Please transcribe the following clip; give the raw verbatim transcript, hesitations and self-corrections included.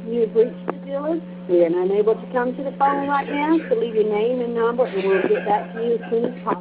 You've reached the dealer. We are unable to come to the phone right now, so leave your name and number, and we'll get back to you as soon as possible.